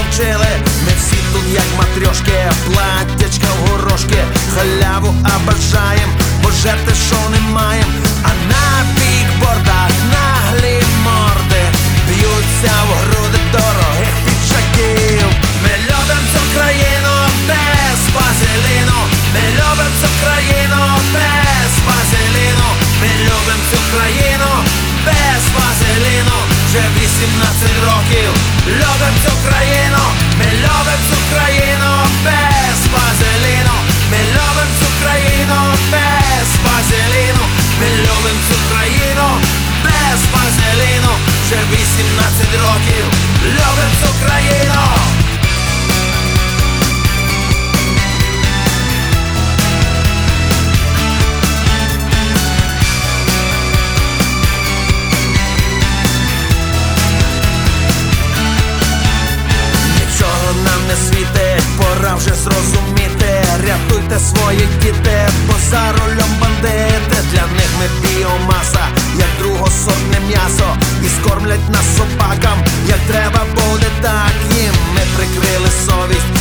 навчили. Ми всі тут як матрьошки, платтячка в горошки. Халяву обожаєм, бо жерти шо не маєм. А на бікбордах наглі морди б'ються в груди дорогих піджаків. Ми любим цю країну без вазеліну. Ми любим цю країну без вазеліну. Ми любим цю країну без вазеліну. Вже 18 років любим цю країну. Ми любим цю країну без вазеліну. Ми любим цю країну без вазеліну. Ми любим цю країну без вазеліну. Вже 18 років любим цю країну. Не світить, пора вже зрозуміти. Рятуйте свої діти, бо за рулем бандити. Для них ми біомаса, як другосортне м'ясо. І скормлять нас собакам, як треба буде так їм. Ми прикрили совість